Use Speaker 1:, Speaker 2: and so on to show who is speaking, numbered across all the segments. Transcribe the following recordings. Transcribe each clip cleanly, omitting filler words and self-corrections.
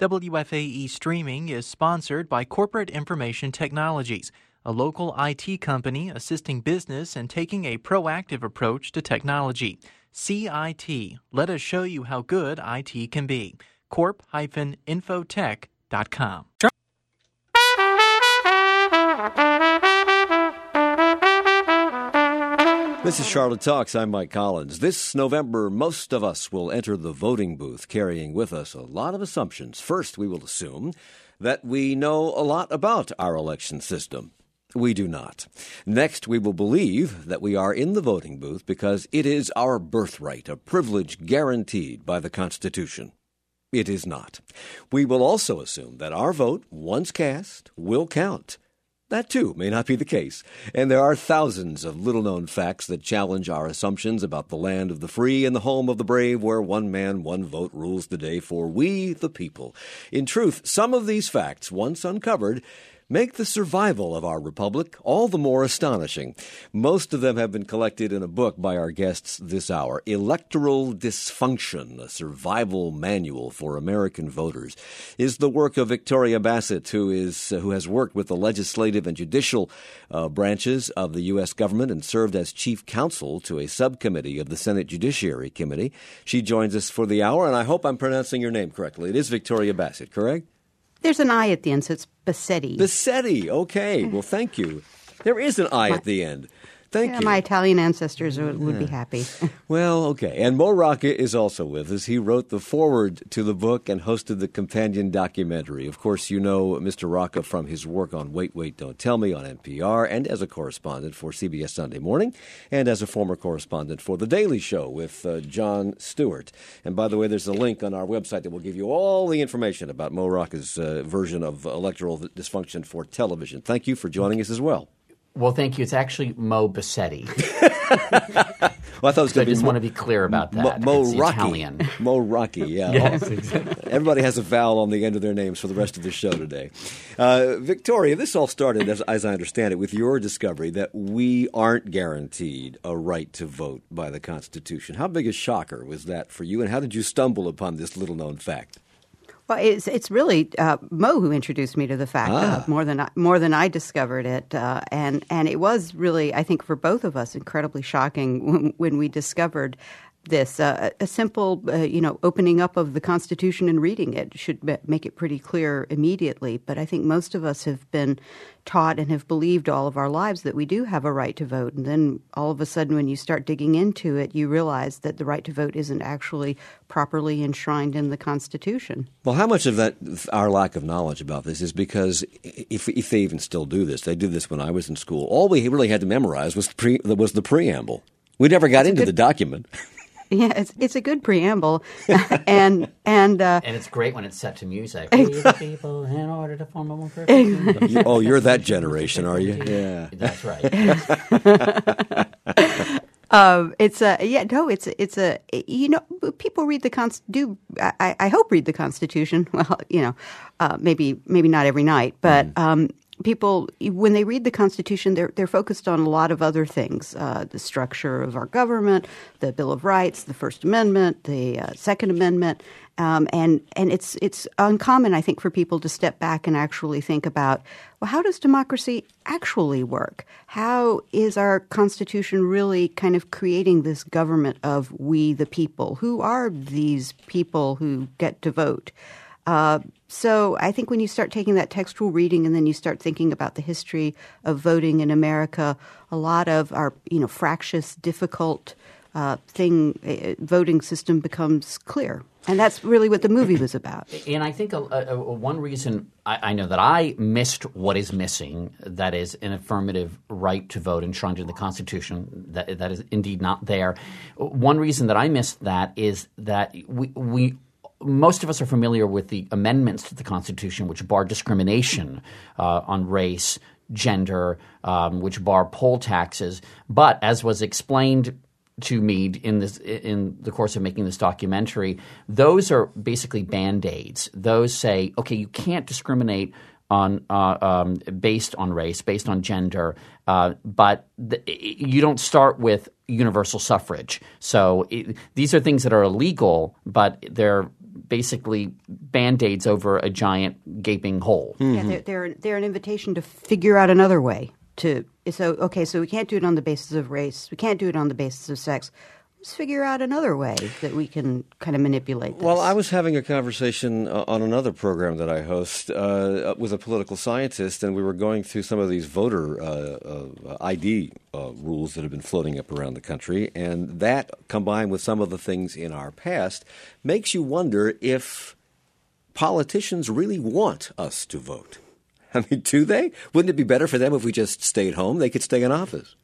Speaker 1: WFAE Streaming is sponsored by Corporate Information Technologies, a local IT company assisting business and taking a proactive approach to technology. CIT. Let us show you how good IT can be. corp-infotech.com.
Speaker 2: This is Charlotte Talks. I'm Mike Collins. This November, most of us will enter the voting booth carrying with us a lot of assumptions. First, we will assume that we know a lot about our election system. We do not. Next, we will believe that we are in the voting booth because it is our birthright, a privilege guaranteed by the Constitution. It is not. We will also assume that our vote, once cast, will count. That, too, may not be the case, and there are thousands of little-known facts that challenge our assumptions about the land of the free and the home of the brave, where one man, one vote rules the day for we, the people. In truth, some of these facts, once uncovered, make the survival of our republic all the more astonishing. Most of them have been collected in a book by our guests this hour, Electoral Dysfunction, a Survival Manual for American Voters, is the work of Victoria Bassett, who has worked with the legislative and judicial branches of the U.S. government and served as chief counsel to a subcommittee of the Senate Judiciary Committee. She joins us for the hour, and I hope I'm pronouncing your name correctly. It is Victoria Bassett, correct?
Speaker 3: There's an I at the end, so it's Bassetti.
Speaker 2: Bassetti, okay. Well, thank you. There is an I at the end. Thank you.
Speaker 3: My Italian ancestors would be happy.
Speaker 2: Well, okay. And Mo Rocca is also with us. He wrote the foreword to the book and hosted the companion documentary. Of course, you know Mr. Rocca from his work on Wait, Wait, Don't Tell Me on NPR and as a correspondent for CBS Sunday Morning and as a former correspondent for The Daily Show with Jon Stewart. And by the way, there's a link on our website that will give you all the information about Mo Rocca's version of electoral dysfunction for television. Thank you for joining us as well.
Speaker 4: Well, thank you. It's actually Mo Bassetti.
Speaker 2: Well, I thought it was going to be.
Speaker 4: I just want to be clear about that.
Speaker 2: Mo
Speaker 4: it's
Speaker 2: Rocky.
Speaker 4: Italian.
Speaker 2: Mo Rocky, yeah.
Speaker 4: Yes, exactly.
Speaker 2: Everybody has a vowel on the end of their names for the rest of the show today. Victoria, this all started, as I understand it, with your discovery that we aren't guaranteed a right to vote by the Constitution. How big a shocker was that for you, and how did you stumble upon this little-known fact?
Speaker 3: Well, it's really Mo who introduced me to the fact more than I discovered it, and it was really, I think, for both of us, incredibly shocking when we discovered this. A simple, opening up of the Constitution and reading it should make it pretty clear immediately. But I think most of us have been taught and have believed all of our lives that we do have a right to vote. And then all of a sudden, when you start digging into it, you realize that the right to vote isn't actually properly enshrined in the Constitution.
Speaker 2: Well, how much of that, our lack of knowledge about this, is because if they even still do this, they did this when I was in school, all we really had to memorize was the preamble. We never got into the document.
Speaker 3: Yeah, it's a good preamble, and
Speaker 4: it's great when it's set to music. We the people in order to form a more perfect.
Speaker 2: You're that generation, are you? Yeah,
Speaker 4: that's right.
Speaker 3: People read the I hope read the Constitution. Well, maybe not every night, but. People, when they read the Constitution, they're focused on a lot of other things: the structure of our government, the Bill of Rights, the First Amendment, the Second Amendment, and it's uncommon, I think, for people to step back and actually think about, well, how does democracy actually work? How is our Constitution really kind of creating this government of we the people? Who are these people who get to vote? So I think when you start taking that textual reading and then you start thinking about the history of voting in America, a lot of our, fractious, difficult voting system becomes clear. And that's really what the movie was about.
Speaker 4: And I think one reason I know that I missed what is missing, that is an affirmative right to vote enshrined in the Constitution, that is indeed not there. One reason that I missed that is that we most of us are familiar with the amendments to the Constitution, which bar discrimination on race, gender, which bar poll taxes. But as was explained to me in the course of making this documentary, those are basically Band-Aids. Those say, okay, you can't discriminate on based on race, based on gender, but you don't start with universal suffrage. So these are things that are illegal, but they're basically Band-Aids over a giant gaping hole.
Speaker 3: Yeah, they're an invitation to figure out another way to. So we can't do it on the basis of race. We can't do it on the basis of sex. Let's figure out another way that we can kind of manipulate this.
Speaker 2: Well, I was having a conversation on another program that I host with a political scientist, and we were going through some of these voter ID rules that have been floating up around the country, and that, combined with some of the things in our past, makes you wonder if politicians really want us to vote. I mean, do they? Wouldn't it be better for them if we just stayed home? They could stay in office.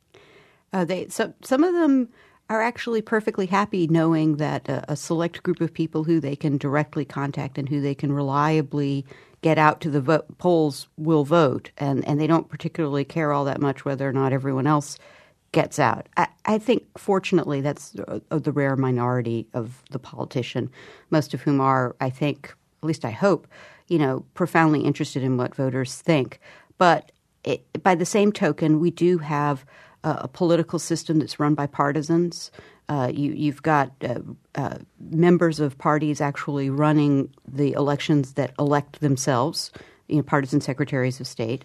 Speaker 3: Some of them are actually perfectly happy knowing that a select group of people who they can directly contact and who they can reliably get out to the polls will vote, and they don't particularly care all that much whether or not everyone else gets out. I think, fortunately, that's the rare minority of the politician, most of whom are, I think, at least I hope, profoundly interested in what voters think. But by the same token, we do have a political system that's run by partisans. You've got members of parties actually running the elections that elect themselves, partisan secretaries of state.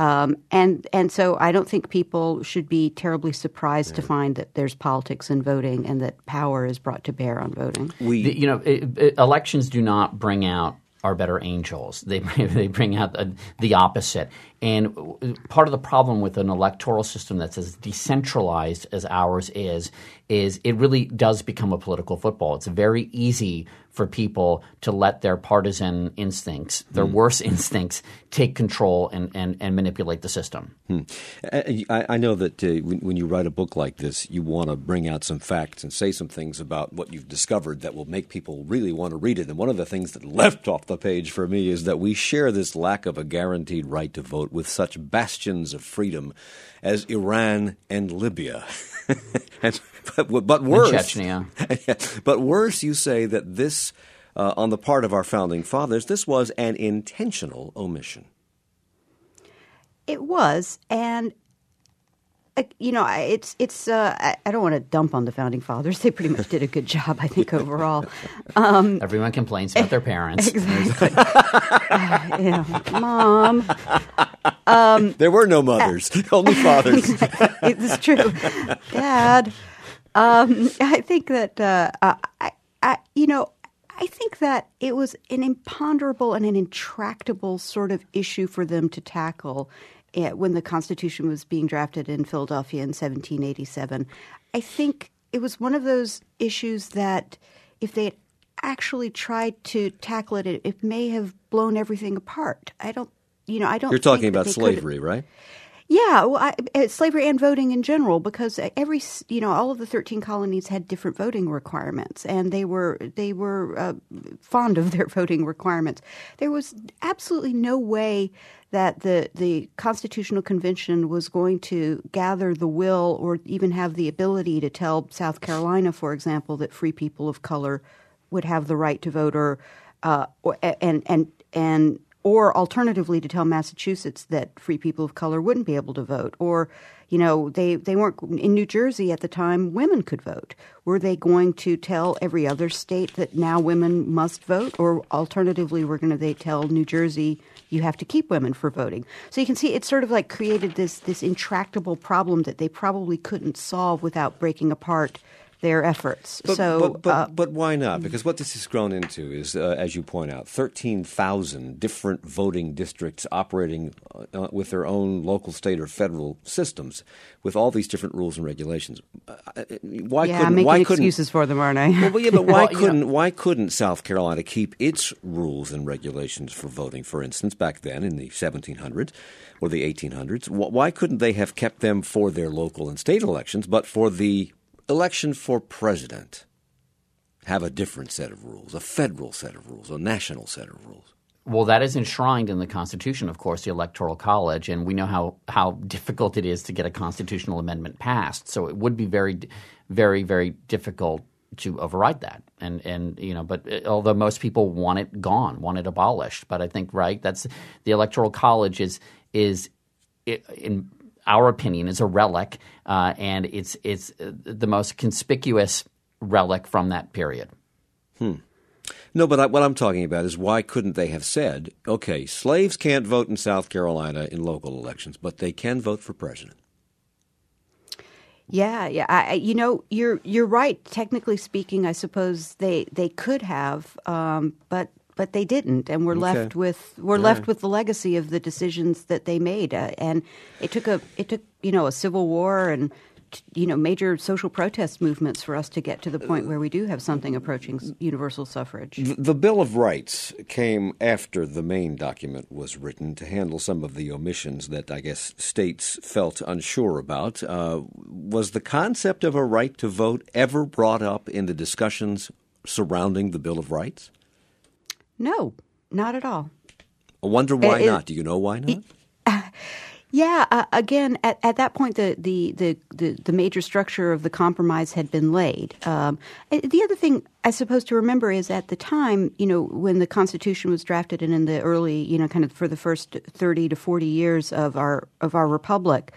Speaker 3: And so I don't think people should be terribly surprised to find that there's politics in voting and that power is brought to bear on voting.
Speaker 4: Elections do not bring out our better angels. They bring out the opposite. And part of the problem with an electoral system that's as decentralized as ours is it really does become a political football. It's very easy for people to let their partisan instincts, their worst instincts, take control and manipulate the system.
Speaker 2: I know that when you write a book like this, you want to bring out some facts and say some things about what you've discovered that will make people really want to read it. And one of the things that left off the page for me is that we share this lack of a guaranteed right to vote with such bastions of freedom as Iran and Libya. But worse,
Speaker 4: Chechnya.
Speaker 2: But worse, you say that this, on the part of our founding fathers, this was an intentional omission.
Speaker 3: It was, and I don't want to dump on the founding fathers. They pretty much did a good job, I think, overall.
Speaker 4: Everyone complains about their parents.
Speaker 3: Exactly. Mom.
Speaker 2: There were no mothers, only fathers.
Speaker 3: It's true. Dad. I think that I think that it was an imponderable and an intractable sort of issue for them to tackle when the Constitution was being drafted in Philadelphia in 1787. I think it was one of those issues that if they had actually tried to tackle it, it may have blown everything apart. I don't.
Speaker 2: You're talking about slavery, right?
Speaker 3: Yeah, well, slavery and voting in general, because all of the 13 colonies had different voting requirements, and they were fond of their voting requirements. There was absolutely no way that the Constitutional Convention was going to gather the will or even have the ability to tell South Carolina, for example, that free people of color would have the right to vote, or alternatively to tell Massachusetts that free people of color wouldn't be able to vote. Or, they weren't – in New Jersey at the time, women could vote. Were they going to tell every other state that now women must vote? Or alternatively, they tell New Jersey you have to keep women for voting? So you can see it sort of like created this intractable problem that they probably couldn't solve without breaking apart their efforts.
Speaker 2: But why not? Because what this has grown into is, as you point out, 13,000 different voting districts operating with their own local, state, or federal systems, with all these different rules and regulations.
Speaker 3: I'm making excuses for them, aren't I?
Speaker 2: But why couldn't South Carolina keep its rules and regulations for voting, for instance, back then in the 1700s or the 1800s? Why couldn't they have kept them for their local and state elections, but for the election for president have a different set of rules, a federal set of rules, a national set of rules?
Speaker 4: Well, that is enshrined in the Constitution, of course, the Electoral College, and we know how difficult it is to get a constitutional amendment passed. So it would be very, very, very difficult to override that. But although most people want it gone, want it abolished, but I think that's the Electoral College is in our opinion, is a relic, and it's the most conspicuous relic from that period.
Speaker 2: No, but what I'm talking about is why couldn't they have said, okay, slaves can't vote in South Carolina in local elections, but they can vote for president?
Speaker 3: Yeah. You're right. Technically speaking, I suppose they could have, but they didn't, and we're left with the legacy of the decisions that they made. And it took a civil war and major social protest movements for us to get to the point where we do have something approaching universal suffrage.
Speaker 2: The Bill of Rights came after the main document was written to handle some of the omissions that I guess states felt unsure about. Was the concept of a right to vote ever brought up in the discussions surrounding the Bill of Rights?
Speaker 3: No, not at all.
Speaker 2: I wonder why not. Do you know why not?
Speaker 3: Yeah. Again, at that point, the major structure of the compromise had been laid. The other thing I suppose to remember is at the time, when the Constitution was drafted and in the early, kind of for the first 30 to 40 years of our republic,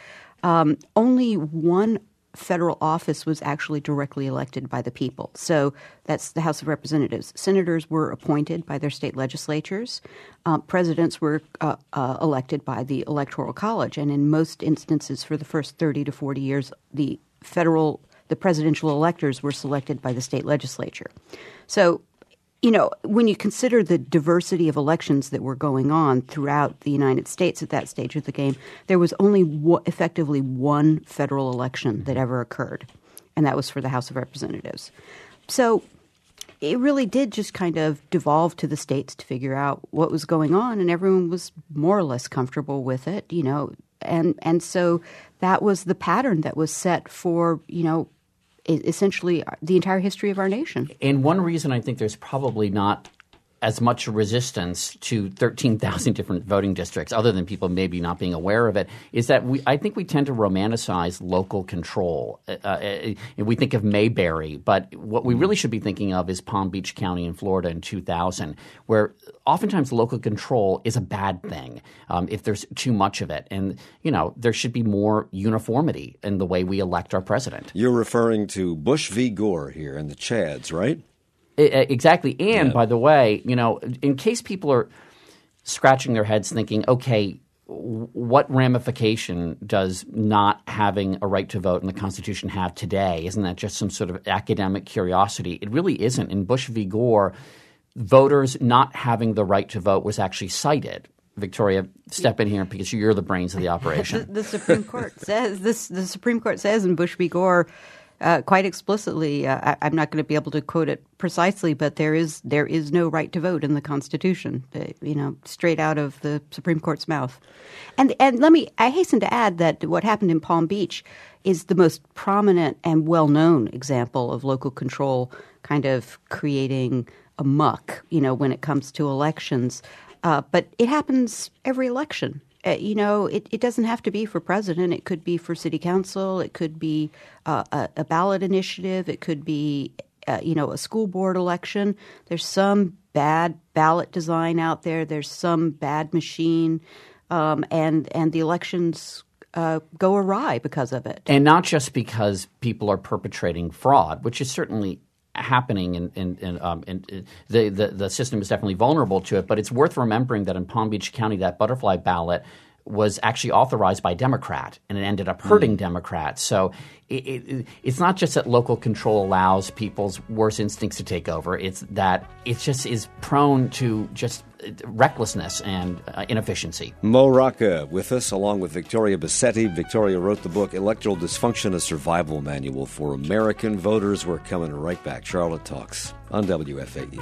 Speaker 3: only one federal office was actually directly elected by the people. So that's the House of Representatives. Senators were appointed by their state legislatures. Presidents were elected by the Electoral College. And in most instances for the first 30 to 40 years, the presidential electors were selected by the state legislature. So, when you consider the diversity of elections that were going on throughout the United States at that stage of the game, there was only effectively one federal election that ever occurred, and that was for the House of Representatives. So it really did just kind of devolve to the states to figure out what was going on, and everyone was more or less comfortable with it, and so that was the pattern that was set for, essentially the entire history of our nation.
Speaker 4: And one reason I think there's probably not as much resistance to 13,000 different voting districts, other than people maybe not being aware of it, is that I think we tend to romanticize local control. We think of Mayberry, but what we really should be thinking of is Palm Beach County in Florida in 2000, where oftentimes local control is a bad thing if there's too much of it. And, there should be more uniformity in the way we elect our president.
Speaker 2: You're referring to Bush v. Gore here and the Chads, right?
Speaker 4: Exactly. And by the way, in case people are scratching their heads thinking, okay, what ramification does not having a right to vote in the Constitution have today? Isn't that just some sort of academic curiosity? It really isn't. In Bush v. Gore, voters not having the right to vote was actually cited. Victoria, step in here because you're the brains of the operation.
Speaker 3: The Supreme Court says The Supreme Court says in Bush v. Gore quite explicitly. I'm not going to be able to quote it precisely, but there is no right to vote in the Constitution. Straight out of the Supreme Court's mouth. And I hasten to add that what happened in Palm Beach is the most prominent and well-known example of local control kind of creating a muck, when it comes to elections. But it happens every election. It doesn't have to be for president. It could be for city council. It could be a ballot initiative. It could be, a school board election. There's some bad ballot design out there. There's some bad machine, and the elections go awry because of it.
Speaker 4: And not just because people are perpetrating fraud, which is certainly happening, and the system is definitely vulnerable to it. But it's worth remembering that in Palm Beach County, that butterfly ballot was actually authorized by a Democrat, and it ended up hurting Democrats. So it's not just that local control allows people's worst instincts to take over. It's that it just is prone to just recklessness and inefficiency.
Speaker 2: Mo Rocca with us, along with Victoria Bassetti. Victoria wrote the book Electoral Dysfunction, a Survival Manual for American Voters. We're coming right back. Charlotte Talks on WFAE.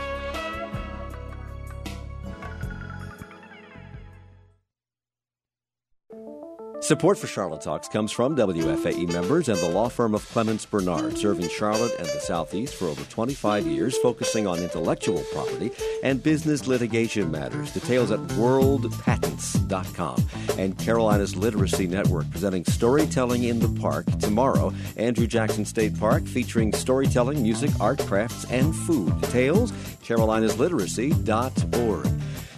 Speaker 2: Support for Charlotte Talks comes from WFAE members and the law firm of Clements Bernard, serving Charlotte and the Southeast for over 25 years, focusing on intellectual property and business litigation matters. Details at worldpatents.com. And Carolina's Literacy Network, presenting Storytelling in the Park tomorrow. Andrew Jackson State Park, featuring storytelling, music, art, crafts, and food. Details, carolinasliteracy.org.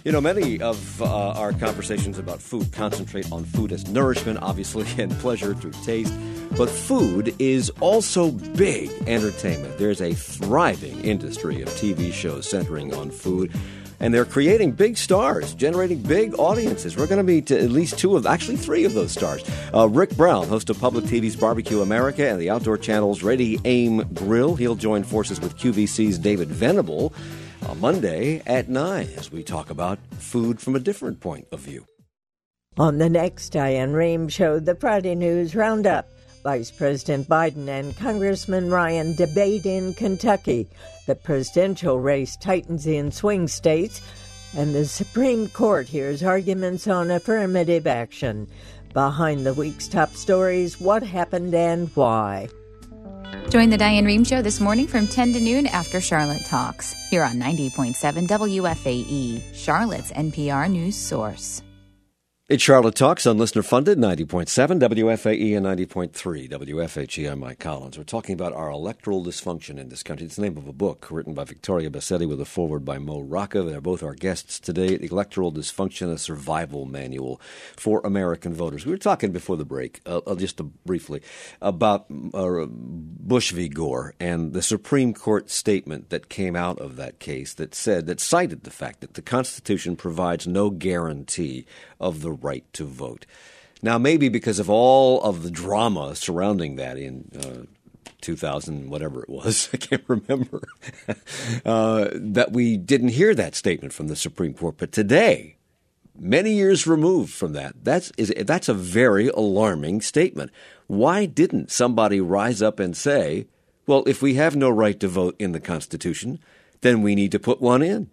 Speaker 2: You know, many of our conversations about food concentrate on food as nourishment, obviously, and pleasure through taste. But food is also big entertainment. There's a thriving industry of TV shows centering on food. And they're creating big stars, generating big audiences. We're going to meet at least three of those stars. Rick Brown, host of Public TV's Barbecue America and the Outdoor Channel's Ready Aim Grill. He'll join forces with QVC's David Venable on Monday at 9 as we talk about food from a different point of view.
Speaker 5: On the next Diane Rehm Show, the Friday News Roundup. Vice President Biden and Congressman Ryan debate in Kentucky. The presidential race tightens in swing states, and the Supreme Court hears arguments on affirmative action. Behind the week's top stories, what happened and why.
Speaker 6: Join the Diane Rehm Show this morning from 10 to noon after Charlotte Talks, here on 90.7 WFAE, Charlotte's NPR news source.
Speaker 2: It's Charlotte Talks on listener-funded 90.7 WFAE and 90.3 WFHE. I'm Mike Collins. We're talking about our electoral dysfunction in this country. It's the name of a book written by Victoria Bassetti with a foreword by Mo Rocca. They're both our guests today. Electoral Dysfunction, a Survival Manual for American Voters. We were talking before the break, just briefly, about Bush v. Gore and the Supreme Court statement that came out of that case that cited the fact that the Constitution provides no guarantee of the right to vote. Now, maybe because of all of the drama surrounding that in 2000, whatever it was, I can't remember, that we didn't hear that statement from the Supreme Court. But today, many years removed from that, that's a very alarming statement. Why didn't somebody rise up and say, well, if we have no right to vote in the Constitution, then we need to put one in?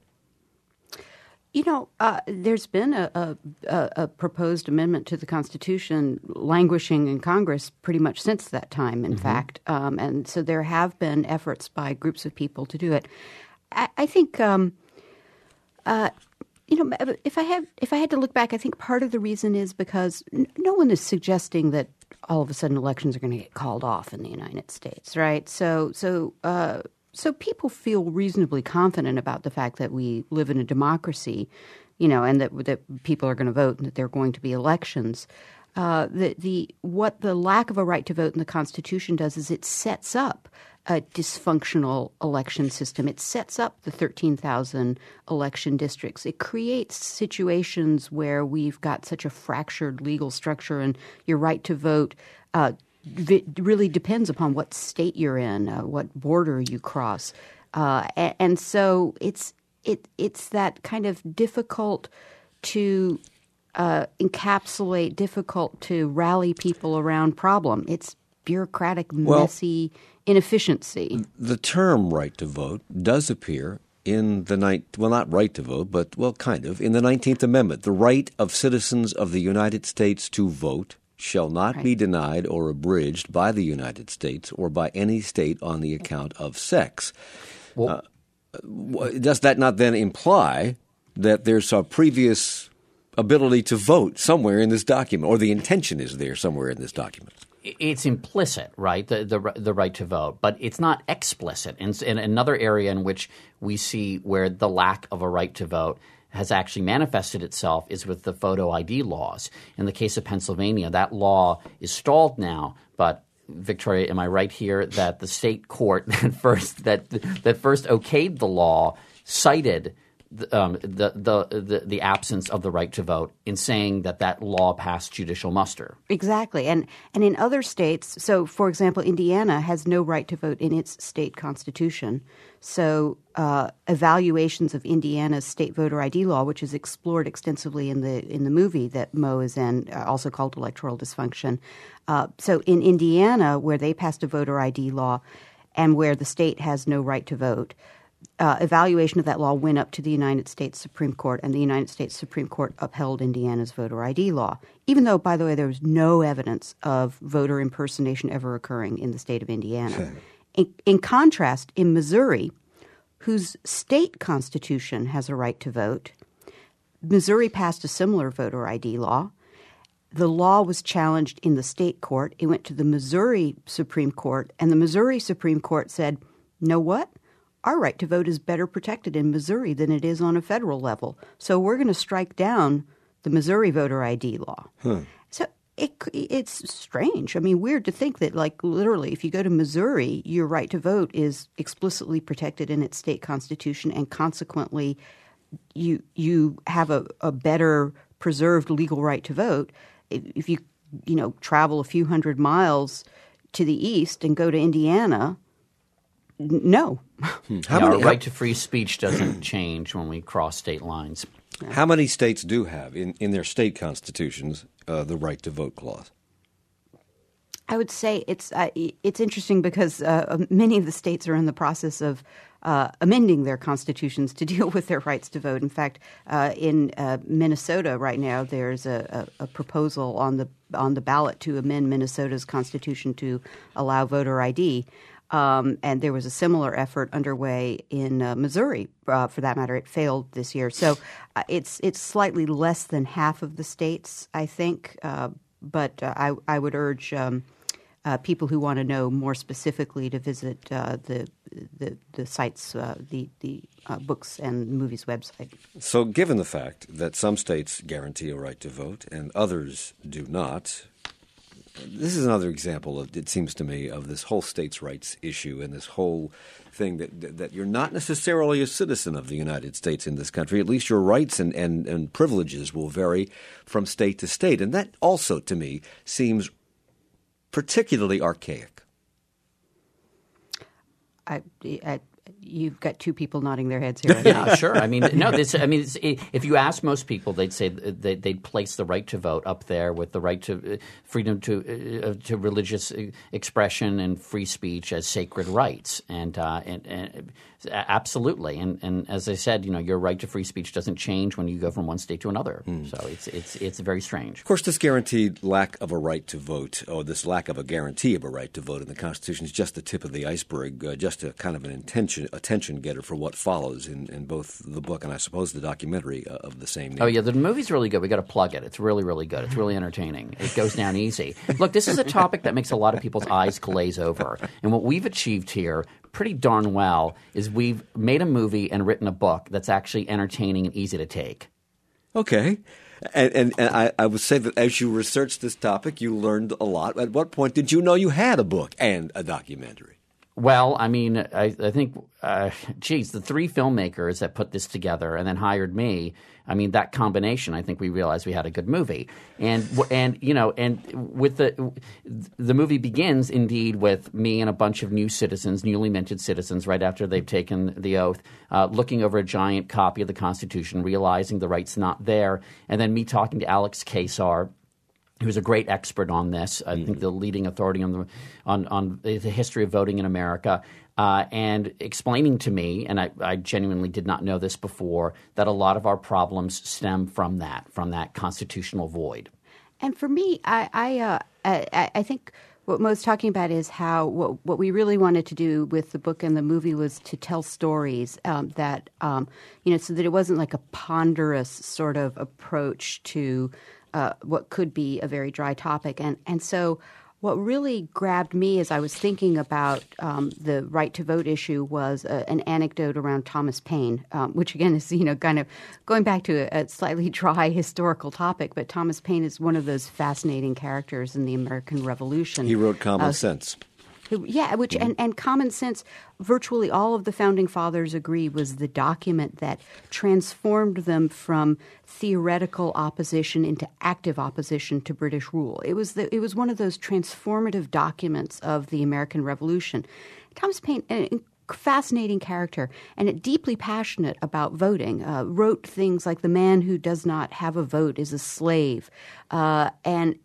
Speaker 3: You know, there's been a proposed amendment to the Constitution languishing in Congress pretty much since that time, in fact. And so there have been efforts by groups of people to do it. I think, if I had to look back, I think part of the reason is because no one is suggesting that all of a sudden elections are going to get called off in the United States, right? So people feel reasonably confident about the fact that we live in a democracy, and that people are going to vote and that there are going to be elections. What the lack of a right to vote in the Constitution does is it sets up a dysfunctional election system. It sets up the 13,000 election districts. It creates situations where we've got such a fractured legal structure, and your right to vote it really depends upon what state you're in, what border you cross, and so it's that kind of difficult to encapsulate, difficult to rally people around problem. It's bureaucratic, messy inefficiency.
Speaker 2: The term "right to vote" does appear in the not right to vote, but kind of in the 19th Amendment, the right of citizens of the United States to vote shall not be denied or abridged by the United States or by any state on the account of sex. Well, does that not then imply that there's a previous ability to vote somewhere in this document, or the intention is there somewhere in this document?
Speaker 4: It's implicit, right, the right to vote, but it's not explicit. And another area in which we see where the lack of a right to vote has actually manifested itself is with the photo ID laws. In the case of Pennsylvania, that law is stalled now, but Victoria, am I right here that the state court that first okayed the law cited the absence of the right to vote in saying that law passed judicial muster?
Speaker 3: Exactly. And in other states, so for example, Indiana has no right to vote in its state constitution. So evaluations of Indiana's state voter ID law, which is explored extensively in the movie that Mo is in, also called Electoral Dysfunction. So in Indiana, where they passed a voter ID law and where the state has no right to vote, evaluation of that law went up to the United States Supreme Court, and the United States Supreme Court upheld Indiana's voter ID law, even though, by the way, there was no evidence of voter impersonation ever occurring in the state of Indiana. In contrast, in Missouri, whose state constitution has a right to vote, Missouri passed a similar voter ID law. The law was challenged in the state court. It went to the Missouri Supreme Court, and the Missouri Supreme Court said, "Know what? our right to vote is better protected in Missouri than it is on a federal level. So we're going to strike down the Missouri voter ID law. So it's strange. I mean, weird to think that, like, literally, if you go to Missouri, your right to vote is explicitly protected in its state constitution, and consequently, you have a better preserved legal right to vote. If you travel a few hundred miles to the east and go to Indiana, no.
Speaker 4: Our right to free speech doesn't change when we cross state lines.
Speaker 2: How many states do have in their state constitutions the right to vote clause?
Speaker 3: I would say it's interesting because many of the states are in the process of amending their constitutions to deal with their rights to vote. In fact, in Minnesota right now, there's a proposal on the ballot to amend Minnesota's constitution to allow voter ID. And there was a similar effort underway in Missouri, for that matter. It failed this year. So it's slightly less than half of the states, I think. But I would urge people who want to know more specifically to visit the sites, the books and movies website.
Speaker 2: So given the fact that some states guarantee a right to vote and others do not, this is another example, it seems to me, of this whole states' rights issue and this whole thing that you're not necessarily a citizen of the United States in this country. At least your rights and privileges will vary from state to state. And that also, to me, seems particularly archaic.
Speaker 3: You've got two people nodding their heads here.
Speaker 4: Yeah, sure. I mean, no. If you ask most people, they'd say they'd place the right to vote up there with the right to freedom to religious expression and free speech as sacred rights, and absolutely. And as I said, your right to free speech doesn't change when you go from one state to another. So it's very strange.
Speaker 2: Of course, this guaranteed lack of a right to vote, or this lack of a guarantee of a right to vote in the Constitution, is just the tip of the iceberg, just a kind of an attention getter for what follows in both the book and I suppose the documentary of the same name.
Speaker 4: Oh, yeah, the movie's really good. We got to plug it. It's really, really good. It's really entertaining. It goes down easy. Look, this is a topic that makes a lot of people's eyes glaze over. And what we've achieved here pretty darn well is we've made a movie and written a book that's actually entertaining and easy to take.
Speaker 2: Okay. And I would say that as you researched this topic, you learned a lot. At what point did you know you had a book and a documentary?
Speaker 4: Well, I mean, I think, the three filmmakers that put this together and then hired me, I mean, that combination, I think we realized we had a good movie. And with the movie begins indeed with me and a bunch of newly minted citizens right after they've taken the oath, looking over a giant copy of the Constitution, realizing the right's not there, and then me talking to Alex Kaysar, who's a great expert on this, I think the leading authority on the history of voting in America, and explaining to me, and I genuinely did not know this before, that a lot of our problems stem from that constitutional void.
Speaker 3: And for me, I think what Mo's talking about is how what we really wanted to do with the book and the movie was to tell stories that so that it wasn't like a ponderous sort of approach to what could be a very dry topic. And so what really grabbed me as I was thinking about the right to vote issue was an anecdote around Thomas Paine, which again is, kind of going back to a slightly dry historical topic. But Thomas Paine is one of those fascinating characters in the American Revolution.
Speaker 2: He wrote Common Sense.
Speaker 3: Yeah, and Common Sense, virtually all of the Founding Fathers agree, was the document that transformed them from theoretical opposition into active opposition to British rule. It was one of those transformative documents of the American Revolution. Thomas Paine, fascinating character and deeply passionate about voting, wrote things like "The man who does not have a vote is a slave," and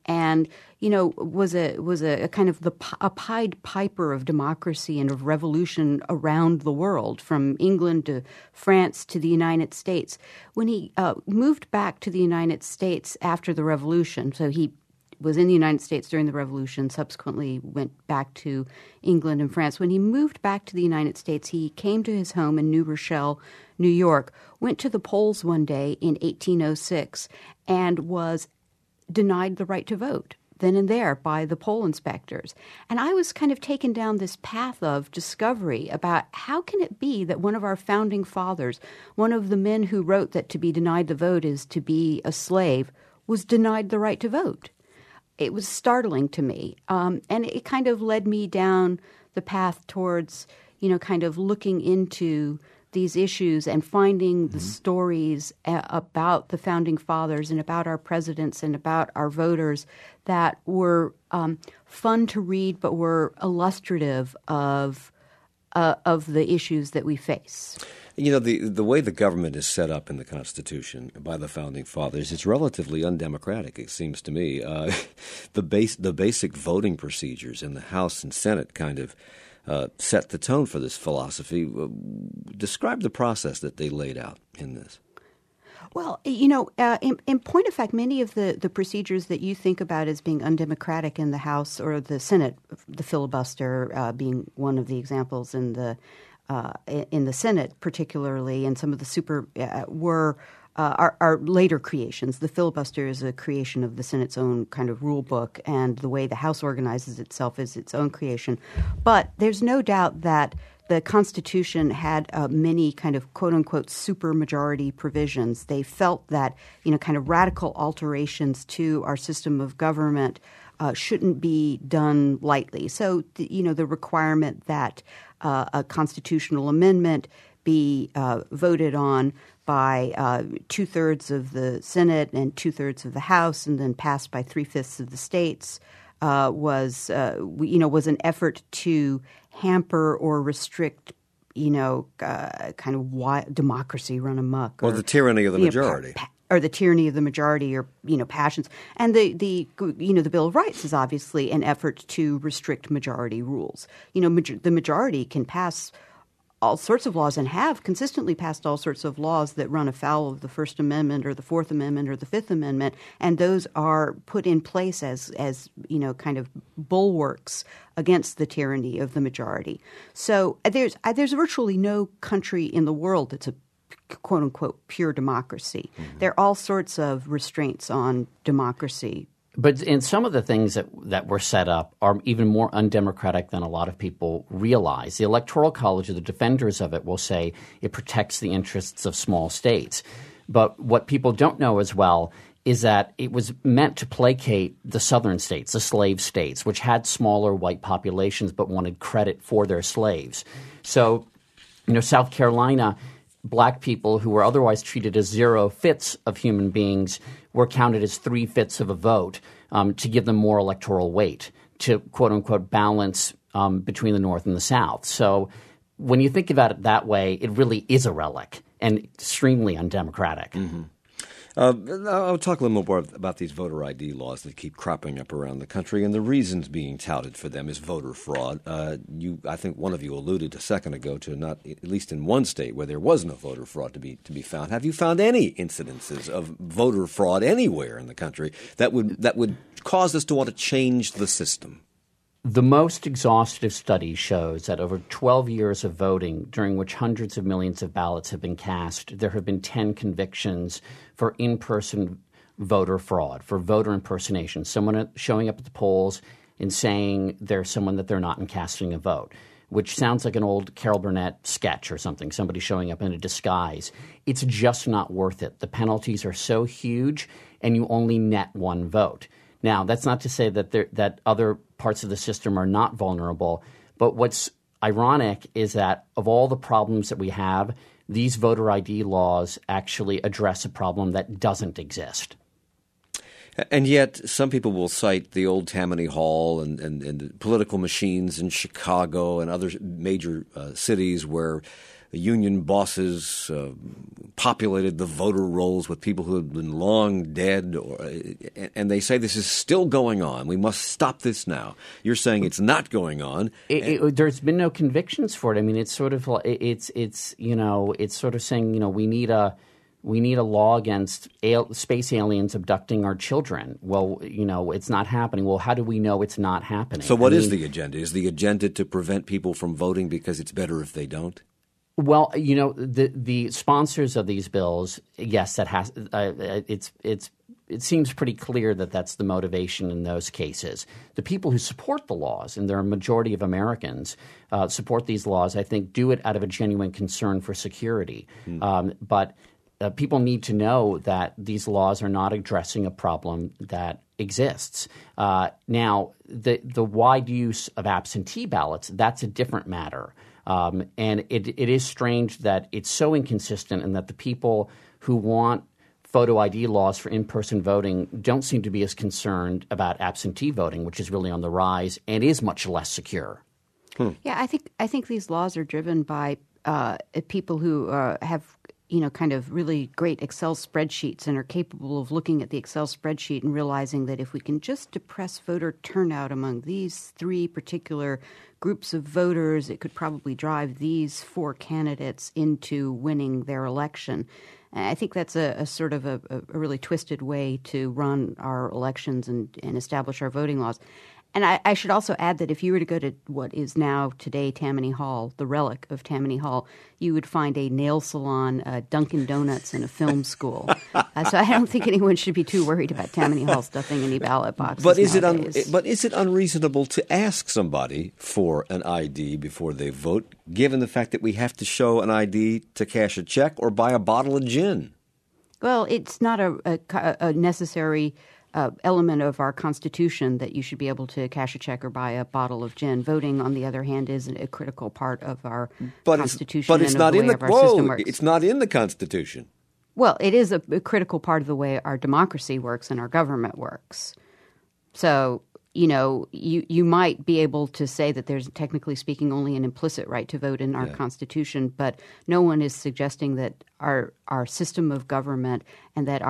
Speaker 3: was a kind of a Pied Piper of democracy and of revolution around the world, from England to France to the United States. When he moved back to the United States after the Revolution, so he was in the United States during the Revolution, subsequently went back to England and France. When he moved back to the United States, he came to his home in New Rochelle, New York, went to the polls one day in 1806, and was denied the right to vote then and there by the poll inspectors. And I was kind of taken down this path of discovery about how can it be that one of our founding fathers, one of the men who wrote that to be denied the vote is to be a slave, was denied the right to vote. It was startling to me. And it kind of led me down the path towards, kind of looking into these issues and finding the stories about the founding fathers and about our presidents and about our voters that were fun to read but were illustrative of the issues that we face.
Speaker 2: The way the government is set up in the Constitution by the Founding Fathers, it's relatively undemocratic, it seems to me. The basic voting procedures in the House and Senate kind of set the tone for this philosophy. Describe the process that they laid out in this.
Speaker 3: Well, in point of fact, many of the procedures that you think about as being undemocratic in the House or the Senate, the filibuster being one of the examples in the Senate particularly, and some of the are later creations. The filibuster is a creation of the Senate's own kind of rule book, and the way the House organizes itself is its own creation. But there's no doubt that the Constitution had many kind of quote-unquote supermajority provisions. They felt that, kind of radical alterations to our system of government shouldn't be done lightly. So, the requirement that a constitutional amendment be voted on by 2/3 of the Senate and 2/3 of the House, and then passed by 3/5 of the states, was an effort to hamper or restrict, kind of democracy run amok,
Speaker 2: or the tyranny of the majority.
Speaker 3: Or the tyranny of the majority, or passions, and the Bill of Rights is obviously an effort to restrict majority rules. The majority can pass all sorts of laws and have consistently passed all sorts of laws that run afoul of the First Amendment or the Fourth Amendment or the Fifth Amendment, and those are put in place as kind of bulwarks against the tyranny of the majority. So there's virtually no country in the world that's a quote-unquote pure democracy. Mm-hmm. There are all sorts of restraints on democracy.
Speaker 4: But in some of the things that were set up are even more undemocratic than a lot of people realize. The Electoral College, or the defenders of it, will say it protects the interests of small states. But what people don't know as well is that it was meant to placate the southern states, the slave states, which had smaller white populations but wanted credit for their slaves. So, South Carolina, black people who were otherwise treated as 0/5 of human beings were counted as 3/5 of a vote to give them more electoral weight, to quote-unquote balance between the North and the South. So when you think about it that way, it really is a relic and extremely undemocratic.
Speaker 2: Mm-hmm. I'll talk a little more about these voter ID laws that keep cropping up around the country, and the reasons being touted for them is voter fraud. I think one of you alluded a second ago to not at least in one state where there was no voter fraud to be found. Have you found any incidences of voter fraud anywhere in the country that would cause us to want to change the system?
Speaker 4: The most exhaustive study shows that over 12 years of voting, during which hundreds of millions of ballots have been cast, there have been 10 convictions for in-person voter fraud, for voter impersonation, someone showing up at the polls and saying they're someone that they're not and casting a vote, which sounds like an old Carol Burnett sketch or something, somebody showing up in a disguise. It's just not worth it. The penalties are so huge, and you only net one vote. Now, that's not to say that other parts of the system are not vulnerable, but what's ironic is that of all the problems that we have, these voter ID laws actually address a problem that doesn't exist.
Speaker 2: And yet some people will cite the old Tammany Hall and the political machines in Chicago and other major cities where the union bosses populated the voter rolls with people who had been long dead, and they say this is still going on. We must stop this now. You're saying it's not going on.
Speaker 4: There's been no convictions for it. I mean, it's sort of it's sort of saying we need a law against space aliens abducting our children. Well, it's not happening. Well, how do we know it's not happening?
Speaker 2: So what is the agenda? Is the agenda to prevent people from voting because it's better if they don't?
Speaker 4: Well, the sponsors of these bills, yes, that has it's it seems pretty clear that that's the motivation in those cases. The people who support the laws, and there are a majority of Americans support these laws, I think do it out of a genuine concern for security. But people need to know that these laws are not addressing a problem that exists. Now, the wide use of absentee ballots, that's a different matter. And it is strange that it's so inconsistent and that the people who want photo ID laws for in-person voting don't seem to be as concerned about absentee voting, which is really on the rise and is much less secure.
Speaker 3: Yeah, I think these laws are driven by people who have kind of really great Excel spreadsheets and are capable of looking at the Excel spreadsheet and realizing that if we can just depress voter turnout among these 3 particular groups of voters, it could probably drive these 4 candidates into winning their election. And I think that's a sort of a really twisted way to run our elections and establish our voting laws. And I should also add that if you were to go to what is now today Tammany Hall, the relic of Tammany Hall, you would find a nail salon, Dunkin' Donuts, and a film school. So I don't think anyone should be too worried about Tammany Hall stuffing any ballot boxes.
Speaker 2: But is it unreasonable to ask somebody for an ID before they vote, given the fact that we have to show an ID to cash a check or buy a bottle of gin?
Speaker 3: Well, it's not a necessary element of our Constitution that you should be able to cash a check or buy a bottle of gin. Voting, on the other hand, is a critical part of our Constitution and of the way our system works.
Speaker 2: It's not in the Constitution.
Speaker 3: Well, it is a critical part of the way our democracy works and our government works. So, you might be able to say that there's, technically speaking, only an implicit right to vote in our Constitution, but no one is suggesting that our system of government and that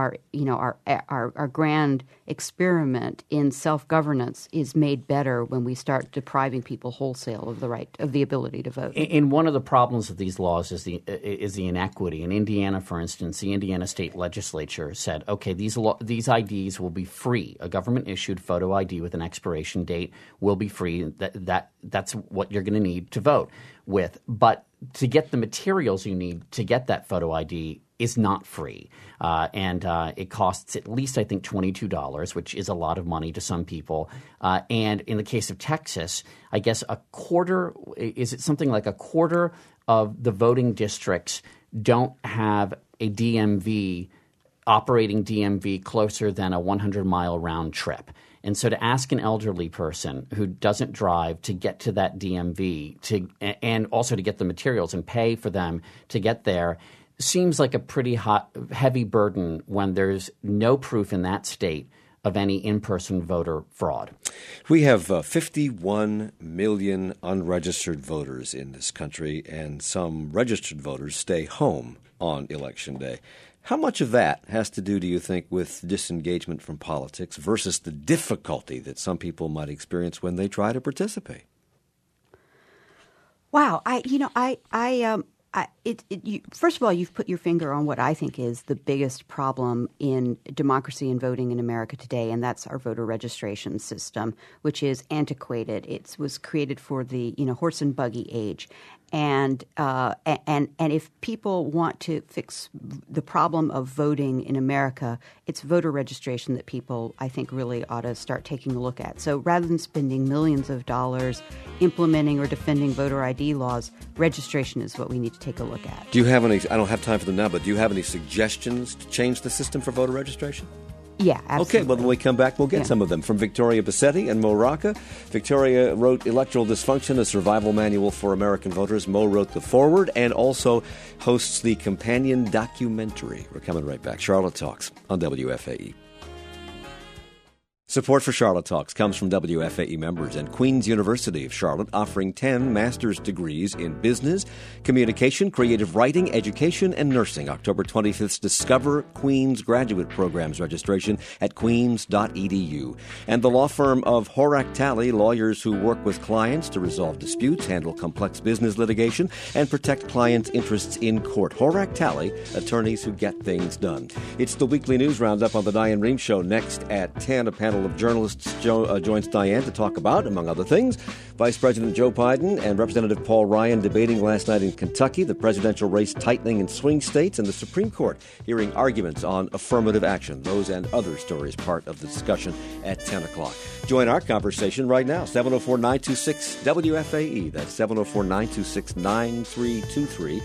Speaker 3: our grand experiment in self-governance is made better when we start depriving people wholesale of the ability to vote.
Speaker 4: And one of the problems of these laws is the inequity. In Indiana, for instance, the Indiana state legislature said, okay, these IDs will be free. A government-issued photo ID with an expiration date will be free. That's what you're going to need to vote with. But to get the materials you need to get that photo ID is not free. And it costs at least, I think, $22, which is a lot of money to some people. And in the case of Texas, I guess a quarter of the voting districts don't have a DMV, operating DMV closer than a 100-mile round trip. And so to ask an elderly person who doesn't drive to get to that DMV and also to get the materials and pay for them to get there seems like a pretty heavy burden when there's no proof in that state of any in-person voter fraud.
Speaker 2: We have 51 million unregistered voters in this country, and some registered voters stay home on Election Day. How much of that has to do you think, with disengagement from politics versus the difficulty that some people might experience when they try to participate?
Speaker 3: Wow, first of all, you've put your finger on what I think is the biggest problem in democracy and voting in America today, and that's our voter registration system, which is antiquated. It was created for the horse and buggy age. And if people want to fix the problem of voting in America, it's voter registration that people, I think, really ought to start taking a look at. So rather than spending millions of dollars implementing or defending voter ID laws, registration is what we need to take a look at.
Speaker 2: Do you have any – I don't have time for them now, but do you have any suggestions to change the system for voter registration?
Speaker 3: Yeah, absolutely.
Speaker 2: Okay, well, when we come back, we'll get some of them from Victoria Bassetti and Mo Rocca. Victoria wrote Electoral Dysfunction, a Survival Manual for American Voters. Mo wrote the foreword and also hosts the companion documentary. We're coming right back. Charlotte Talks on WFAE. Support for Charlotte Talks comes from WFAE members and Queen's University of Charlotte, offering 10 master's degrees in business, communication, creative writing, education, and nursing. October 25th, discover Queen's graduate programs registration at queens.edu. And the law firm of Horak Talley, lawyers who work with clients to resolve disputes, handle complex business litigation, and protect clients' interests in court. Horak Talley, attorneys who get things done. It's the weekly news roundup on the Diane Rehm Show. Next at 10, a panel panel of journalists joins Diane to talk about, among other things, Vice President Joe Biden and Representative Paul Ryan debating last night in Kentucky, the presidential race tightening in swing states, and the Supreme Court hearing arguments on affirmative action. Those and other stories part of the discussion at 10 o'clock. Join our conversation right now, 704-926-WFAE. That's 704-926-9323,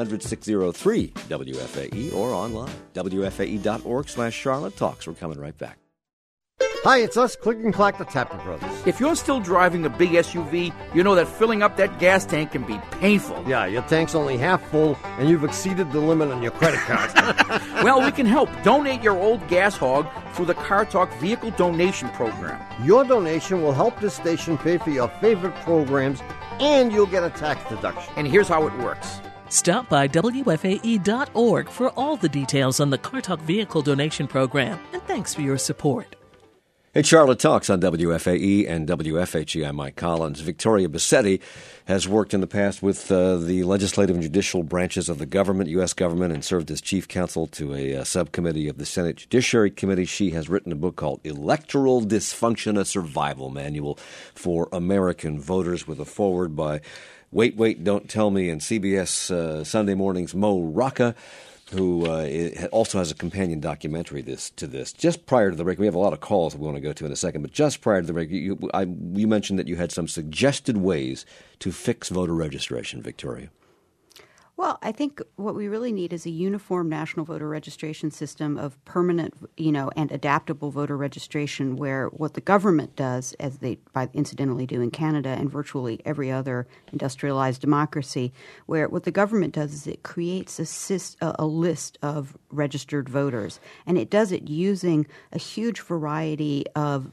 Speaker 2: 800-603-WFAE, or online, WFAE.org/Charlotte Talks. We're coming right back.
Speaker 7: Hi, it's us, Click and Clack, the Tapper Brothers.
Speaker 8: If you're still driving a big SUV, you know that filling up that gas tank can be painful.
Speaker 7: Yeah, your tank's only half full, and you've exceeded the limit on your credit card.
Speaker 8: Well, we can help. Donate your old gas hog through the Car Talk Vehicle Donation Program.
Speaker 7: Your donation will help this station pay for your favorite programs, and you'll get a tax deduction.
Speaker 8: And here's how it works.
Speaker 9: Stop by WFAE.org for all the details on the Car Talk Vehicle Donation Program, and thanks for your support.
Speaker 2: It's Charlotte Talks on WFAE and WFHE. I'm Mike Collins. Victoria Bassetti has worked in the past with the legislative and judicial branches of the government, U.S. government, and served as chief counsel to a subcommittee of the Senate Judiciary Committee. She has written a book called Electoral Dysfunction, a Survival Manual for American Voters, with a foreword by Wait, Don't Tell Me and CBS Sunday Morning's Mo Rocca, who also has a companion documentary to this. Just prior to the break, we have a lot of calls we want to go to in a second, but just prior to the break, you mentioned that you had some suggested ways to fix voter registration, Victoria.
Speaker 3: Well, I think what we really need is a uniform national voter registration system of permanent, and adaptable voter registration, where what the government does, as they incidentally do in Canada and virtually every other industrialized democracy, where what the government does is it creates a list of registered voters, and it does it using a huge variety of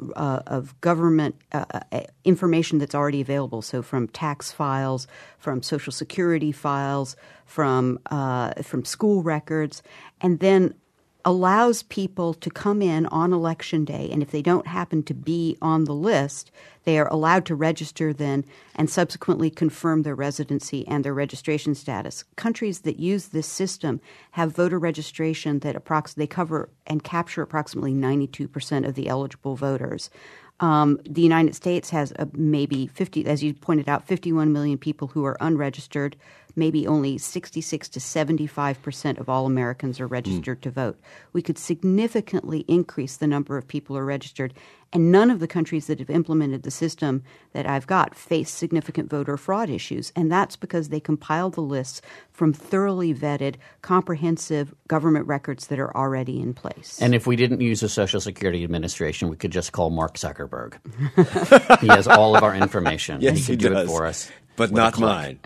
Speaker 3: government information that's already available. So from tax files, from Social Security files, from school records, and then allows people to come in on Election Day, and if they don't happen to be on the list, they are allowed to register then and subsequently confirm their residency and their registration status. Countries that use this system have voter registration that they cover and capture approximately 92% of the eligible voters. The United States has maybe 50, as you pointed out, 51 million people who are unregistered. Maybe only 66 to 75% of all Americans are registered to vote. We could significantly increase the number of people who are registered, and none of the countries that have implemented the system that I've got face significant voter fraud issues, and that's because they compile the lists from thoroughly vetted, comprehensive government records that are already in place.
Speaker 4: And if we didn't use the Social Security Administration, we could just call Mark Zuckerberg. He has all of our information.
Speaker 2: Yes,
Speaker 4: he
Speaker 2: does.
Speaker 4: Do it for us.
Speaker 2: But not mine.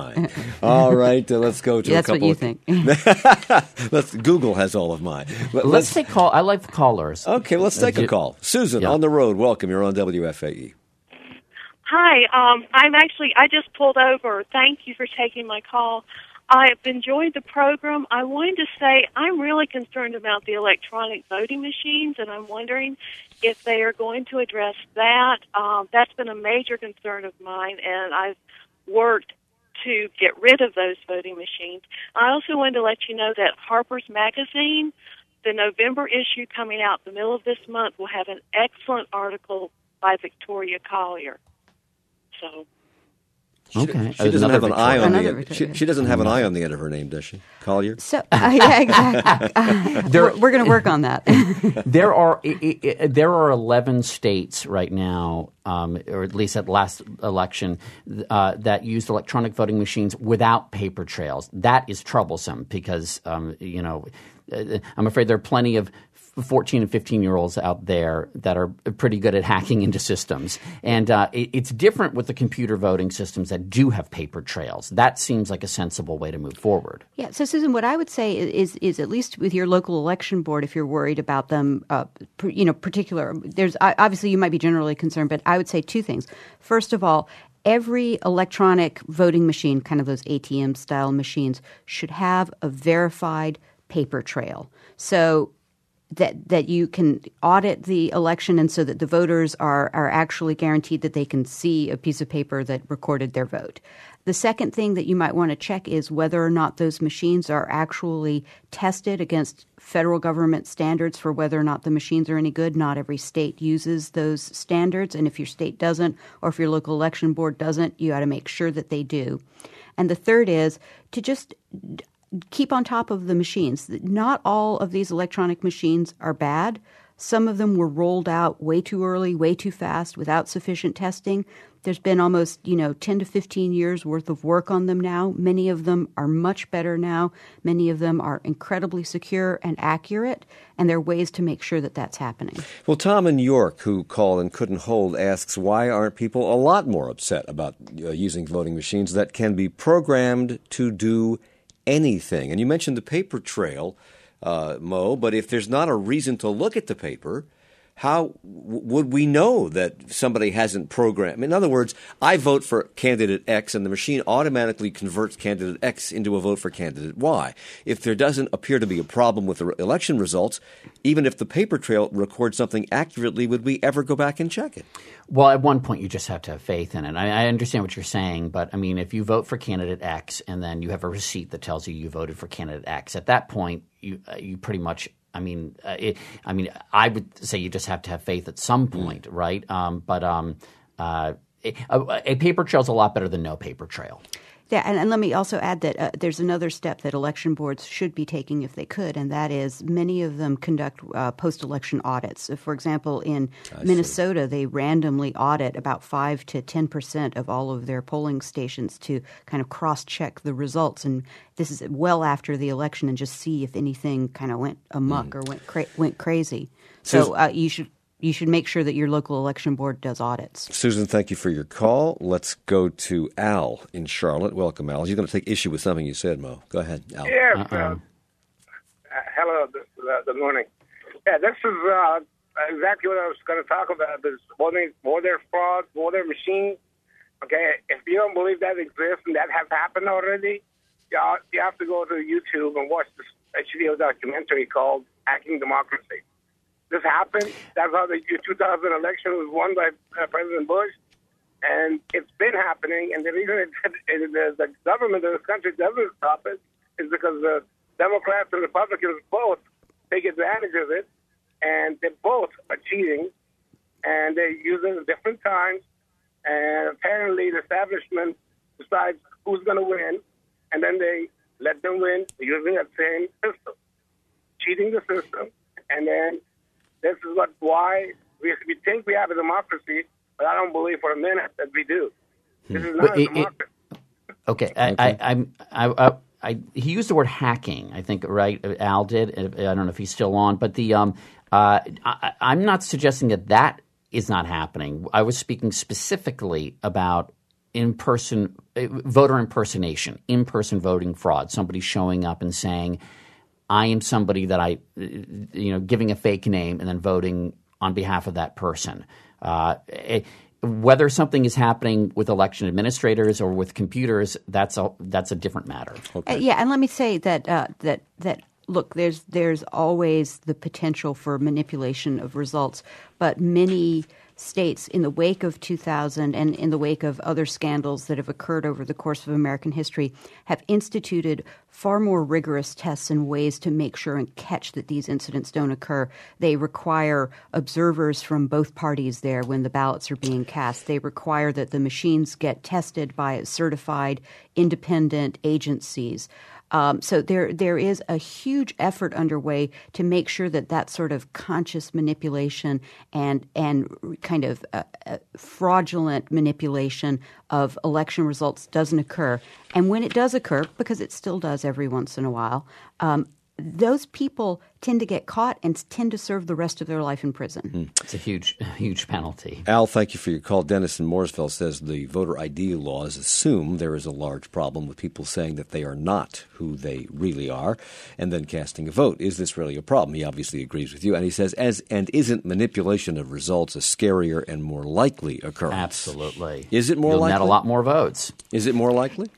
Speaker 2: All right, let's go to a couple.
Speaker 3: That's what you think.
Speaker 2: Google has all of mine.
Speaker 4: Let's take call. I like the callers.
Speaker 2: Okay, let's take a call. Susan, on the road. Welcome. You're on WFAE.
Speaker 10: Hi. I just pulled over. Thank you for taking my call. I've enjoyed the program. I wanted to say I'm really concerned about the electronic voting machines, and I'm wondering if they are going to address that. That's been a major concern of mine, and I've worked to get rid of those voting machines. I also wanted to let you know that Harper's Magazine, the November issue coming out the middle of this month, will have an excellent article by Victoria Collier. So.
Speaker 2: Okay. She doesn't have an eye on the end. She doesn't have an eye on the end of her name, does she? Collier?
Speaker 3: So yeah, exactly. We're going to work on that.
Speaker 4: There are 11 states right now, or at least at last election, that used electronic voting machines without paper trails. That is troublesome because I'm afraid there are plenty of 14 and 15-year-olds out there that are pretty good at hacking into systems. And it's different with the computer voting systems that do have paper trails. That seems like a sensible way to move forward.
Speaker 3: Yeah. So, Susan, what I would say is at least with your local election board, if you're worried about them, particular, there's obviously you might be generally concerned, but I would say two things. First of all, every electronic voting machine, kind of those ATM-style machines, should have a verified paper trail. So that you can audit the election, and so that the voters are actually guaranteed that they can see a piece of paper that recorded their vote. The second thing that you might want to check is whether or not those machines are actually tested against federal government standards for whether or not the machines are any good. Not every state uses those standards, and if your state doesn't or if your local election board doesn't, you got to make sure that they do. And the third is to just keep on top of the machines. Not all of these electronic machines are bad. Some of them were rolled out way too early, way too fast, without sufficient testing. There's been almost, 10 to 15 years worth of work on them now. Many of them are much better now. Many of them are incredibly secure and accurate, and there are ways to make sure that that's happening.
Speaker 2: Well, Tom in York, who called and couldn't hold, asks, why aren't people a lot more upset about using voting machines that can be programmed to do anything? And you mentioned the paper trail, Mo, but if there's not a reason to look at the paper, how would we know that somebody hasn't programmed? In other words, I vote for candidate X and the machine automatically converts candidate X into a vote for candidate Y. If there doesn't appear to be a problem with the election results, even if the paper trail records something accurately, would we ever go back and check it?
Speaker 4: Well, at one point, you just have to have faith in it. I understand what you're saying, but I mean, if you vote for candidate X and then you have a receipt that tells you voted for candidate X, at that point, you pretty much. I I would say you just have to have faith at some point, right? A paper trail is a lot better than no paper trail.
Speaker 3: Yeah, and let me also add that there's another step that election boards should be taking if they could, and that is many of them conduct post-election audits. So for example, in Minnesota, they randomly audit about 5 to 10% of all of their polling stations to kind of cross-check the results. And this is well after the election, and just see if anything kind of went amok or went crazy. So you should make sure that your local election board does audits.
Speaker 2: Susan, thank you for your call. Let's go to Al in Charlotte. Welcome, Al. He's going to take issue with something you said, Mo. Go ahead, Al.
Speaker 11: Yes. Hello. Good morning. Yeah, this is exactly what I was going to talk about. This voter fraud, voter machine. Okay, if you don't believe that exists and that has happened already, you have to go to YouTube and watch this HBO documentary called Hacking Democracy. This happened. That's how the 2000 election was won by President Bush. And it's been happening. And the reason the government of this country doesn't stop it is because the Democrats and Republicans both take advantage of it. And they both are cheating. And they use it at different times. And apparently the establishment decides who's going to win. And then they let them win using that same system. Cheating the system. And then this is why we think we have a democracy, but I don't believe for a minute that we do. This is not a democracy.
Speaker 4: Okay. He used the word hacking, I think, right? Al did. I don't know if he's still on. But I'm not suggesting that is not happening. I was speaking specifically about in-person voter impersonation, in-person voting fraud, somebody showing up and saying, I am somebody that giving a fake name and then voting on behalf of that person. Whether something is happening with election administrators or with computers, that's a different matter.
Speaker 3: Okay. And let me say that look, there's always the potential for manipulation of results, but many states in the wake of 2000 and in the wake of other scandals that have occurred over the course of American history have instituted far more rigorous tests and ways to make sure and catch that these incidents don't occur. They require observers from both parties there when the ballots are being cast. They require that the machines get tested by certified independent agencies. So there is a huge effort underway to make sure that sort of conscious manipulation and kind of fraudulent manipulation of election results doesn't occur. And when it does occur, because it still does every once in a while, those people tend to get caught and tend to serve the rest of their life in prison.
Speaker 4: It's a huge penalty.
Speaker 2: Al, thank you for your call. Dennis in Mooresville says the voter ID laws assume there is a large problem with people saying that they are not who they really are and then casting a vote. Is this really a problem? He obviously agrees with you. And he says, isn't manipulation of results a scarier and more likely occurrence?
Speaker 4: Absolutely.
Speaker 2: Is it more likely?
Speaker 4: You'll net a lot more votes.
Speaker 2: Is it more likely?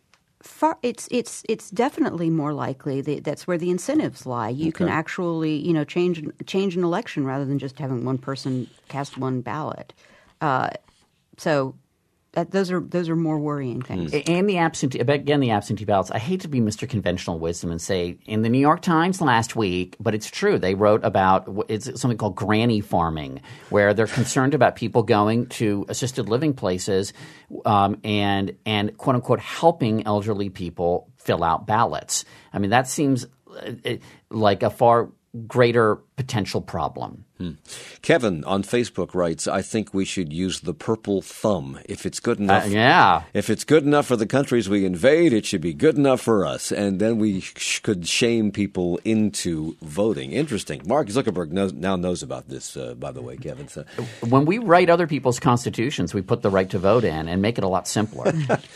Speaker 3: It's definitely more likely. That's where the incentives lie. You can actually, change an election rather than just having one person cast one ballot. So, those are more worrying things.
Speaker 4: And the absentee ballots. I hate to be Mr. Conventional Wisdom and say in the New York Times last week, but it's true. They wrote about it's something called granny farming, where they're concerned about people going to assisted living places and quote unquote helping elderly people fill out ballots. I mean, that seems like a far greater potential problem.
Speaker 2: Kevin on Facebook writes, I think we should use the purple thumb. If it's good enough, if it's good enough for the countries we invade, it should be good enough for us. And then we could shame people into voting. Interesting. Mark Zuckerberg now knows about this, by the way, Kevin. So.
Speaker 4: When we write other people's constitutions, we put the right to vote in and make it a lot simpler.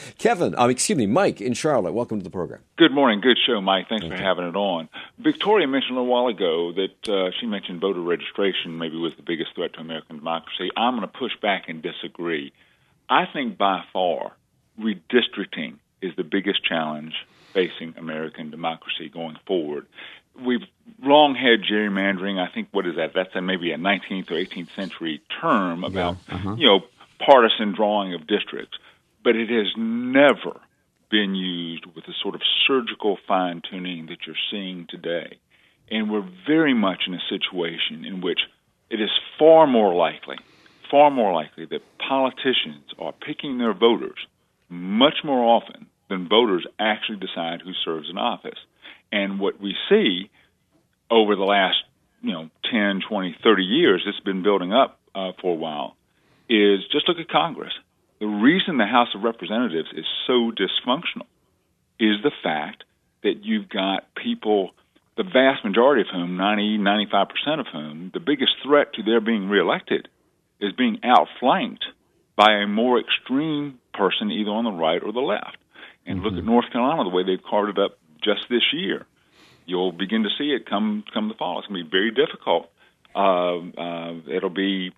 Speaker 2: Mike in Charlotte. Welcome to the program.
Speaker 12: Good morning. Good show, Mike. Thanks for having it on. Victoria mentioned a little while ago that she mentioned voter registration maybe was the biggest threat to American democracy. I'm going to push back and disagree. I think by far redistricting is the biggest challenge facing American democracy going forward. We've long had gerrymandering. I think, what is that? That's maybe a 19th or 18th century term about, partisan drawing of districts. But it has never been used with the sort of surgical fine-tuning that you're seeing today. And we're very much in a situation in which it is far more likely that politicians are picking their voters much more often than voters actually decide who serves in office. And what we see over the last 10, 20, 30 years, it's been building up for a while, is just look at Congress. The reason the House of Representatives is so dysfunctional is the fact that you've got people, the vast majority of whom, 95% of whom, the biggest threat to their being reelected is being outflanked by a more extreme person either on the right or the left. And look at North Carolina, the way they've carved it up just this year. You'll begin to see it come the fall. It's going to be very difficult. It'll be,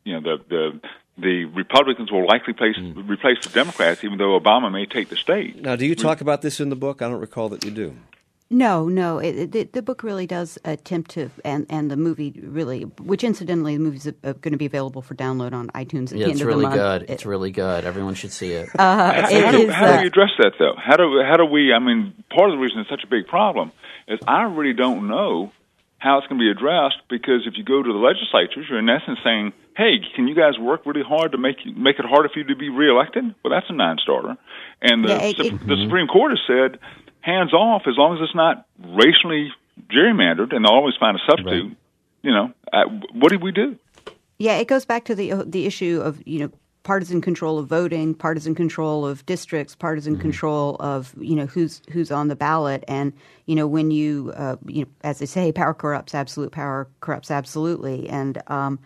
Speaker 12: the Republicans will likely replace the Democrats, even though Obama may take the state.
Speaker 2: Now, do you talk about this in the book? I don't recall that you do.
Speaker 3: No. The book really does attempt to, and the movie really, which incidentally, the movie's going to be available for download on iTunes at the end of the month.
Speaker 4: Good. It's really good. Everyone should see it.
Speaker 12: How do we address that, though? How do we? I mean, part of the reason it's such a big problem is I really don't know how it's going to be addressed, because if you go to the legislatures, you're in essence saying, hey, can you guys work really hard to make it harder for you to be reelected? Well, that's a non-starter. And the Supreme Court has said, hands off, as long as it's not racially gerrymandered, and they'll always find a substitute. Right. What do we do?
Speaker 3: Yeah, it goes back to the issue of partisan control of voting, partisan control of districts, partisan control of who's on the ballot, and when you as they say, power corrupts absolutely, and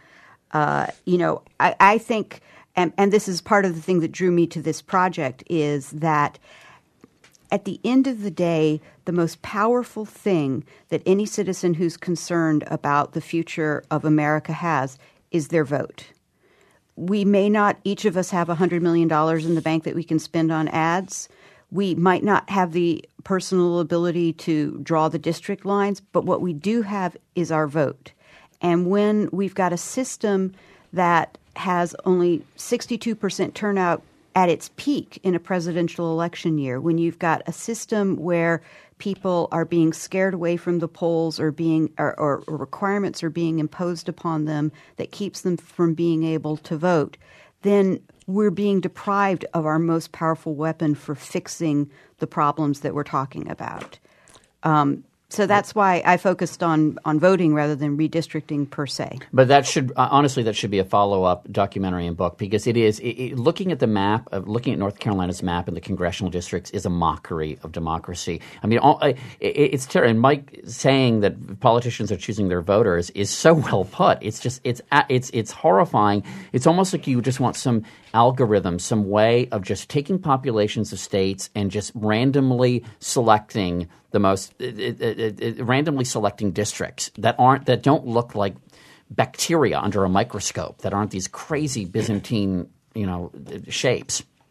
Speaker 3: I think, and this is part of the thing that drew me to this project, is that at the end of the day, the most powerful thing that any citizen who's concerned about the future of America has is their vote. We may not, each of us, have $100 million in the bank that we can spend on ads. We might not have the personal ability to draw the district lines, but what we do have is our vote. And when we've got a system that has only 62% turnout at its peak in a presidential election year, when you've got a system where people are being scared away from the polls or requirements are being imposed upon them that keeps them from being able to vote, then we're being deprived of our most powerful weapon for fixing the problems that we're talking about. So that's why I focused on voting rather than redistricting per se.
Speaker 4: But that should be a follow-up documentary and book, because it is looking at the map, looking at North Carolina's map and the congressional districts is a mockery of democracy. I mean, it's terrible. And Mike saying that politicians are choosing their voters is so well put. It's just it's horrifying. It's almost like you just want some algorithm, some way of just taking populations of states and just randomly selecting randomly selecting districts that don't look like bacteria under a microscope, that aren't these crazy Byzantine, shapes.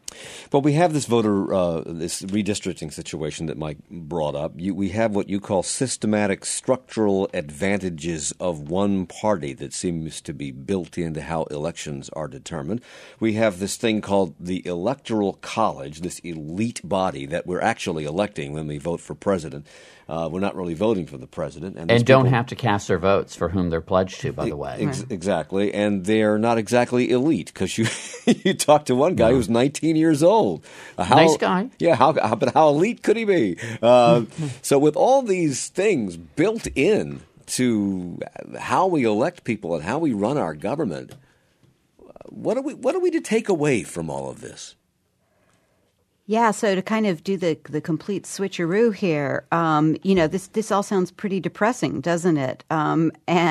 Speaker 2: Well, we have this this redistricting situation that Mike brought up. We have what you call systematic structural advantages of one party that seems to be built into how elections are determined. We have this thing called the Electoral College, this elite body that we're actually electing when we vote for president. We're not really voting for the president.
Speaker 4: And don't have to cast their votes for whom they're pledged to, by the way.
Speaker 2: Exactly. And they're not exactly elite because you talk to one guy who's 19 years old.
Speaker 4: Nice guy.
Speaker 2: Yeah, but how elite could he be? So with all these things built in to how we elect people and how we run our government, what are we to take away from all of this?
Speaker 3: Yeah, so to kind of do the complete switcheroo here, this all sounds pretty depressing, doesn't it? And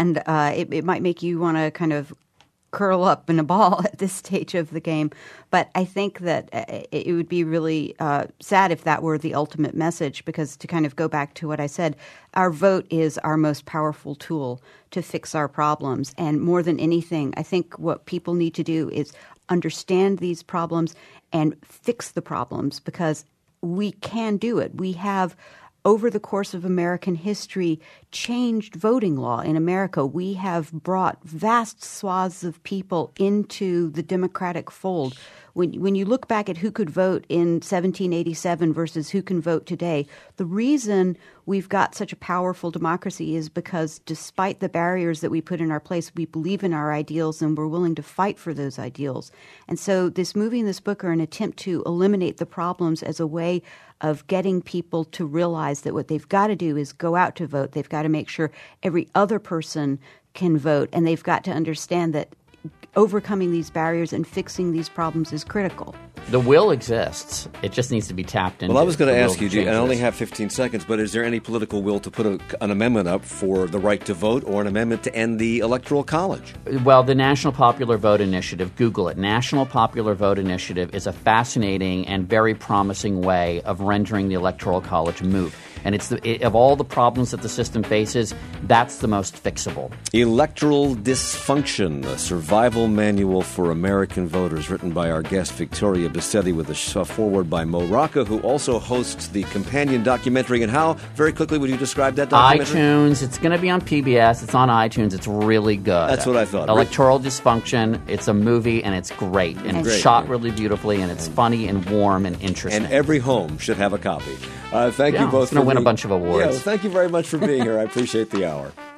Speaker 3: it might make you want to kind of curl up in a ball at this stage of the game. But I think that it would be really sad if that were the ultimate message, because to kind of go back to what I said, our vote is our most powerful tool to fix our problems. And more than anything, I think what people need to do is understand these problems and fix the problems, because we can do it. We have, over the course of American history, changed voting law in America. We have brought vast swaths of people into the Democratic fold. When you look back at who could vote in 1787 versus who can vote today, the reason we've got such a powerful democracy is because despite the barriers that we put in our place, we believe in our ideals and we're willing to fight for those ideals. And so this movie and this book are an attempt to eliminate the problems as a way of getting people to realize that what they've got to do is go out to vote. They've got to make sure every other person can vote, and they've got to understand that overcoming these barriers and fixing these problems is critical.
Speaker 4: The will exists. It just needs to be tapped into.
Speaker 2: Well, I was going to ask you, I only have 15 seconds, but is there any political will to put an amendment up for the right to vote or an amendment to end the Electoral College?
Speaker 4: Well, the National Popular Vote Initiative, Google it. National Popular Vote Initiative is a fascinating and very promising way of rendering the Electoral College moot. And of all the problems that the system faces, that's the most fixable.
Speaker 2: Electoral Dysfunction, a survival manual for American voters, written by our guest Victoria Bassetti, with a foreword by Mo Rocca, who also hosts the companion documentary. And how, very quickly, would you describe that documentary?
Speaker 4: iTunes. It's going to be on PBS. It's on iTunes. It's really good.
Speaker 2: That's what I thought.
Speaker 4: Electoral Dysfunction. It's a movie, and it's great. And it's shot really beautifully, and it's funny and warm and interesting.
Speaker 2: And every home should have a copy. Thank you both
Speaker 4: for a bunch of awards.
Speaker 2: Yeah, well, thank you very much for being here. I appreciate the hour.